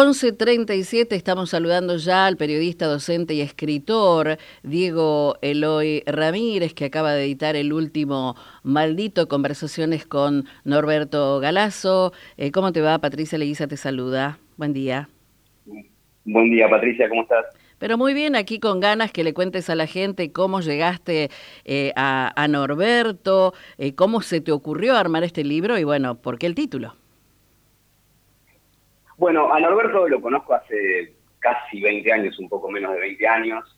11:37 estamos saludando ya al periodista, docente y escritor Diego Eloy Ramírez, que acaba de editar el último Maldito, conversaciones con Norberto Galazo. ¿Cómo te va? Patricia Leguiza te saluda. Buen día. Buen día, Patricia, ¿cómo estás? Pero muy bien, aquí con ganas que le cuentes a la gente cómo llegaste a Norberto, cómo se te ocurrió armar este libro y bueno, ¿por qué el título? Bueno, a Norberto lo conozco hace casi 20 años, un poco menos de 20 años,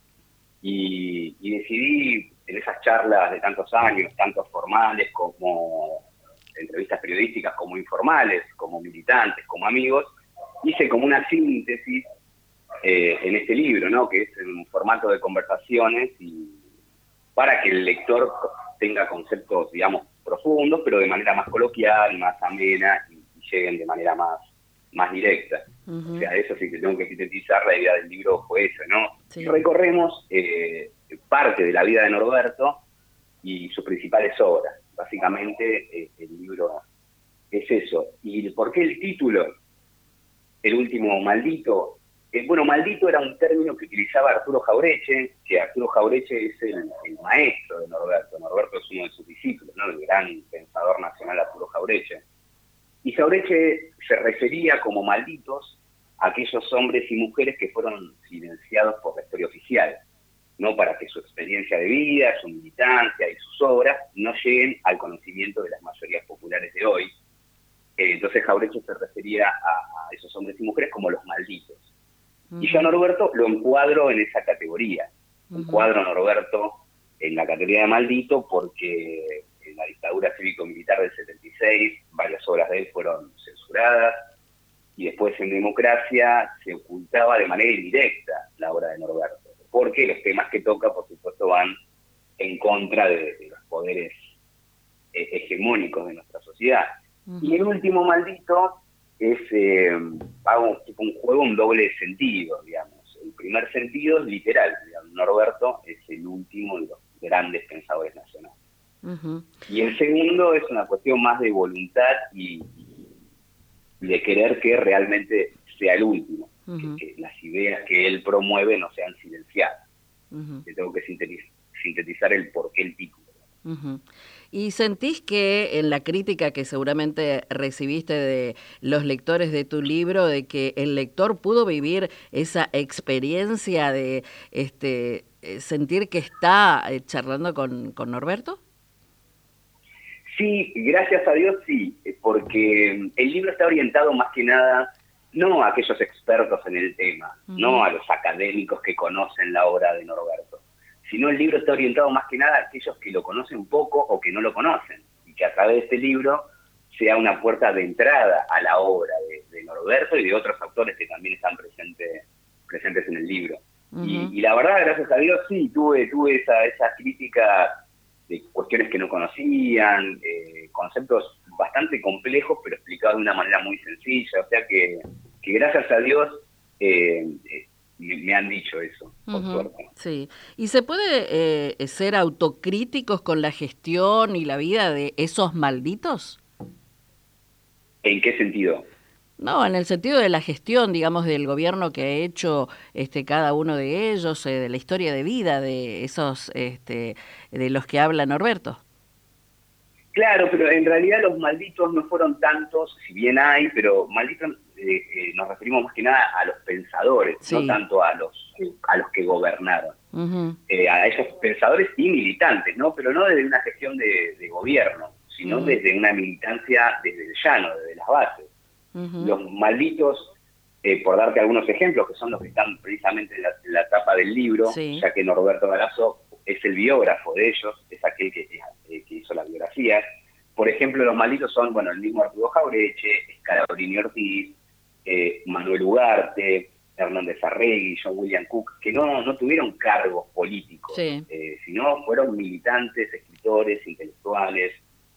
y decidí en esas charlas de tantos años, tanto formales como entrevistas periodísticas, como informales, como militantes, como amigos, hice como una síntesis en este libro, ¿no? Que es en un formato de conversaciones y para que el lector tenga conceptos, digamos, profundos, pero de manera más coloquial, más amena y lleguen de manera más directa. O sea, eso sí que tengo que sintetizar, la idea del libro fue eso, ¿no? Sí. Recorremos parte de la vida de Norberto y sus principales obras. Básicamente, el libro es eso. ¿Y por qué el título? El último Maldito. Bueno, maldito era un término que utilizaba Arturo Jauretche, que Arturo Jauretche es el maestro de Norberto. Norberto es uno de sus discípulos, ¿no? El gran pensador nacional Arturo Jauretche. Y Jauretche se refería como malditos a aquellos hombres y mujeres que fueron silenciados por la historia oficial, no para que su experiencia de vida, su militancia y sus obras no lleguen al conocimiento de las mayorías populares de hoy. Entonces Jauretche se refería a esos hombres y mujeres como los malditos. Y yo a Norberto lo encuadro en esa categoría. Encuadro a Norberto en la categoría de maldito porque en la dictadura cívico-militar del 76 varias obras de él fueron censuradas y después en democracia se ocultaba de manera indirecta la obra de Norberto, porque los temas que toca, por supuesto, van en contra de los poderes hegemónicos de nuestra sociedad. Y el último Maldito es hago tipo un juego, un doble sentido, digamos. El primer sentido es literal, digamos. Norberto es el último de los grandes pensadores nacionales. Y el segundo es una cuestión más de voluntad y de querer que realmente sea el último, que las ideas que él promueve no sean silenciadas. Que tengo que sintetizar el porqué el título. ¿Y sentís que en la crítica que seguramente recibiste de los lectores de tu libro, de que el lector pudo vivir esa experiencia de sentir que está charlando con Norberto? Sí, gracias a Dios sí, porque el libro está orientado más que nada no a aquellos expertos en el tema, no a los académicos que conocen la obra de Norberto, sino el libro está orientado más que nada a aquellos que lo conocen poco o que no lo conocen, y que a través de este libro sea una puerta de entrada a la obra de Norberto y de otros autores que también están presentes en el libro. Y la verdad, gracias a Dios, sí, tuve esa crítica de cuestiones que no conocían, conceptos bastante complejos, pero explicados de una manera muy sencilla. O sea que gracias a Dios me han dicho eso, por suerte. Sí. ¿Y se puede ser autocríticos con la gestión y la vida de esos malditos? ¿En qué sentido? No, en el sentido de la gestión, digamos, del gobierno que ha hecho cada uno de ellos, de la historia de vida de esos, de los que habla Norberto. Claro, pero en realidad los malditos no fueron tantos, si bien hay, pero malditos nos referimos más que nada a los pensadores, sí. No tanto a los que gobernaron. A esos pensadores y militantes, ¿no? Pero no desde una gestión de gobierno, sino desde una militancia desde el llano, desde las bases. Los malditos, por darte algunos ejemplos, que son los que están precisamente en la tapa del libro, sí. Ya que Norberto Galazo es el biógrafo de ellos, es aquel que hizo las biografías. Por ejemplo, los malditos son, bueno, el mismo Arturo Jauretche, Scalabrini Ortiz, Manuel Ugarte, Hernández Arregui, John William Cook, que no tuvieron cargos políticos, sí. Sino fueron militantes, escritores, intelectuales,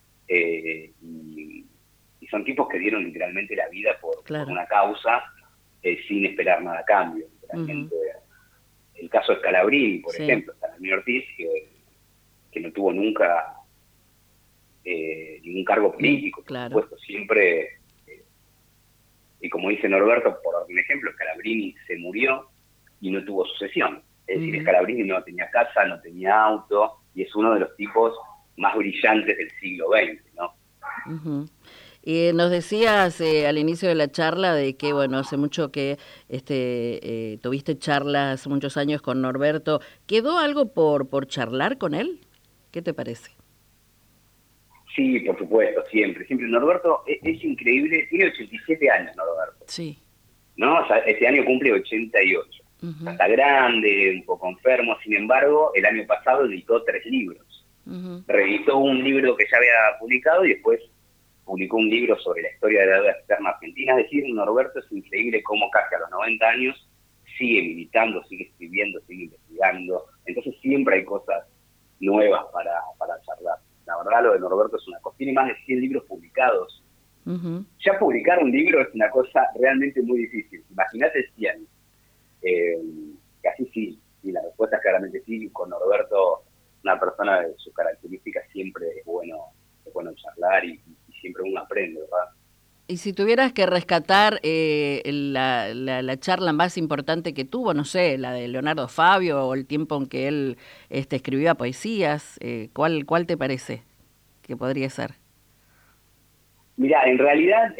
y son tipos que dieron literalmente la vida por una causa sin esperar nada a cambio. El caso de Scalabrini, por ejemplo, Scalabrini Ortiz, que no tuvo nunca ningún cargo político, por supuesto, siempre Y como dice Norberto, por un ejemplo, Scalabrini se murió y no tuvo sucesión. Es decir, Scalabrini no tenía casa, no tenía auto, y es uno de los tipos más brillantes del siglo XX, ¿no? Uh-huh. Y nos decías al inicio de la charla de que, bueno, hace mucho que tuviste charlas, hace muchos años con Norberto. ¿Quedó algo por charlar con él? ¿Qué te parece? Sí, por supuesto, siempre. Norberto es increíble, tiene 87 años Norberto. Sí. ¿No? O sea, este año cumple 88. Uh-huh. Está grande, un poco enfermo, sin embargo, el año pasado editó 3 libros. Uh-huh. Reeditó un libro que ya había publicado y después publicó un libro sobre la historia de la deuda externa argentina. Es decir, Norberto es increíble cómo casi a los 90 años sigue militando, sigue escribiendo, sigue investigando. Entonces siempre hay cosas nuevas para charlar. La verdad, lo de Norberto es una cosa. Tiene más de 100 libros publicados. Uh-huh. Ya publicar un libro es una cosa realmente muy difícil. Imagínate 100. Casi sí. Y la respuesta es claramente sí. Con Norberto, una persona de sus características, siempre es bueno charlar y siempre uno aprende, ¿verdad? Y si tuvieras que rescatar la charla más importante que tuvo, no sé, la de Leonardo Fabio o el tiempo en que él escribía poesías, ¿cuál te parece que podría ser? Mira, en realidad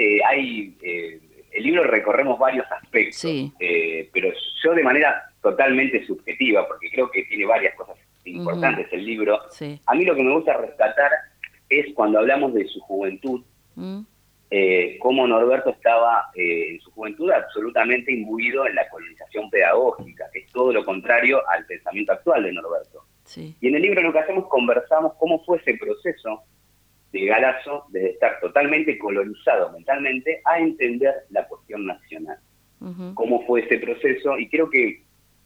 el libro recorremos varios aspectos, sí. Pero yo de manera totalmente subjetiva, porque creo que tiene varias cosas importantes el libro, sí. A mí lo que me gusta rescatar es cuando hablamos de su juventud, cómo Norberto estaba en su juventud absolutamente imbuido en la colonización pedagógica, que es todo lo contrario al pensamiento actual de Norberto. Sí. Y en el libro lo que hacemos, conversamos cómo fue ese proceso de Galasso, de estar totalmente colonizado mentalmente, a entender la cuestión nacional. Uh-huh. Cómo fue ese proceso, y creo que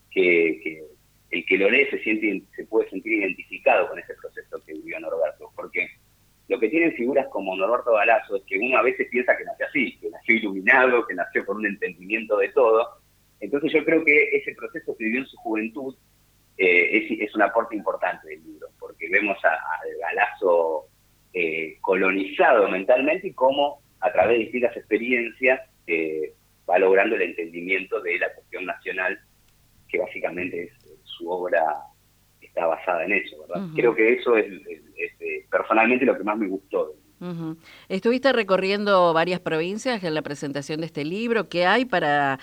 el que lo lee se puede sentir identificado con ese proceso que vivió Norberto, porque lo que tienen figuras como Norberto Galasso es que uno a veces piensa que nació así, que nació iluminado, que nació con un entendimiento de todo. Entonces yo creo que ese proceso que vivió en su juventud es un aporte importante del libro, porque vemos a Galasso colonizado mentalmente y cómo a través de distintas experiencias va logrando el entendimiento de la cuestión nacional, que básicamente es su obra está basada en eso, ¿verdad? Uh-huh. Creo que eso es personalmente lo que más me gustó. Uh-huh. Estuviste recorriendo varias provincias en la presentación de este libro. ¿Qué hay para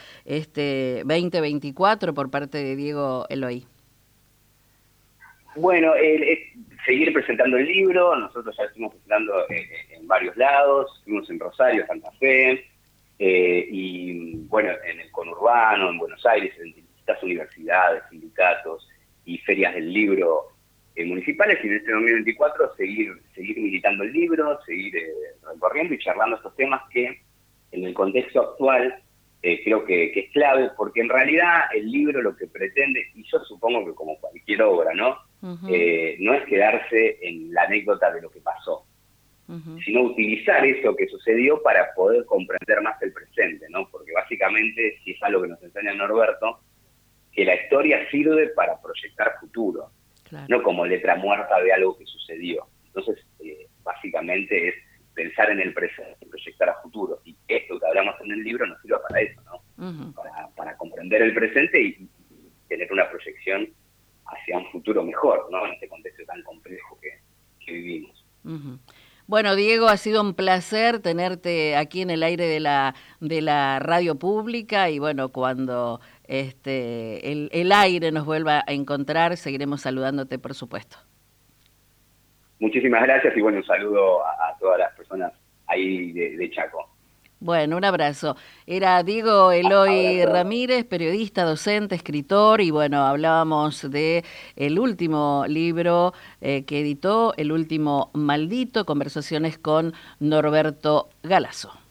2024 por parte de Diego Eloy? Bueno, seguir presentando el libro. Nosotros ya estuvimos presentando en varios lados. Estuvimos en Rosario, Santa Fe, y bueno, en el conurbano, en Buenos Aires, en distintas universidades, sindicatos y ferias del libro municipales, y en este 2024 seguir militando el libro, seguir recorriendo y charlando estos temas que en el contexto actual creo que es clave, porque en realidad el libro lo que pretende, y yo supongo que como cualquier obra, ¿no? Uh-huh. No es quedarse en la anécdota de lo que pasó, uh-huh, sino utilizar eso que sucedió para poder comprender más el presente, ¿no? Porque básicamente, si es algo que nos enseña Norberto, que la historia sirve para proyectar futuro, claro, no como letra muerta de algo que sucedió. Entonces, básicamente es pensar en el presente, proyectar a futuro. Y esto que hablamos en el libro nos sirve para eso, ¿no? Uh-huh. Para comprender el presente y tener una proyección hacia un futuro mejor, ¿no? En este contexto tan complejo que vivimos. Uh-huh. Bueno, Diego, ha sido un placer tenerte aquí en el aire de la radio pública, y bueno, cuando el aire nos vuelva a encontrar, seguiremos saludándote, por supuesto. Muchísimas gracias y bueno, un saludo a todas las personas ahí de Chaco. Bueno, un abrazo. Era Diego Eloy Ramírez, periodista, docente, escritor, y bueno, hablábamos de el último libro que editó, El último maldito, conversaciones con Norberto Galasso.